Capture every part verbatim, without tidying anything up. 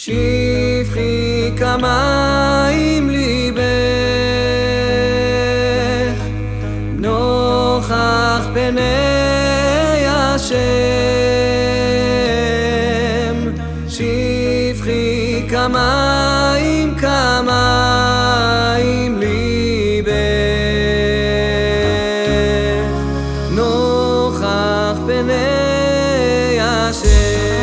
שפכי כמים ליבך, נוכח פני השם. שפכי כמים, כמים ליבך, נוכח פני השם.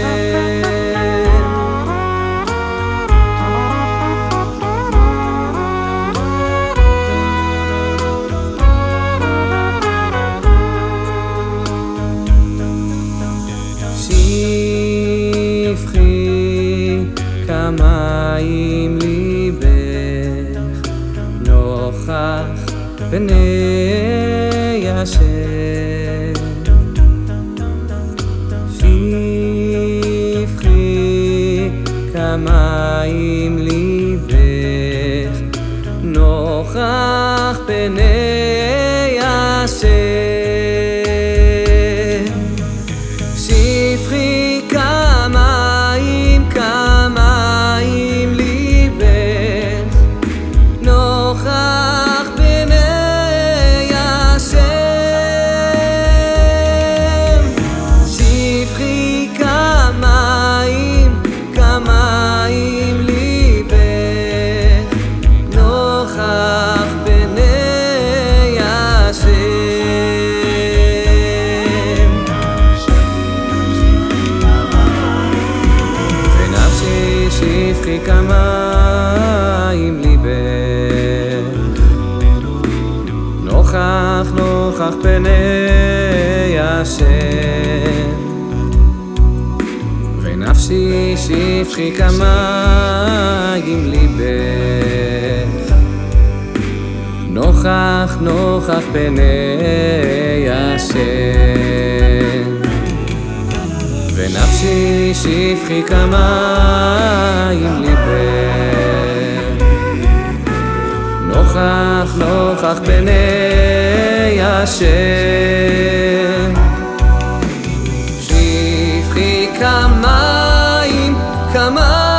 שפכי כמים ליבך, נוכח פני השם. שפכי כמים ליבך, נוכח פני השם. שפכי כמים, כמים ליבך, נוכח פני השם. שפכי כמים, כמים ליבך, נוכח פני השם. ונפשי שפכי כמים ליבך, נוכח נוכח פני השם. ונפשי שפכי כמים ליבך, נוכח נוכח פני השם. ונפשי שפכי כמים ליבך, נוכח נוכח פני השם. שפכי כמים, כמים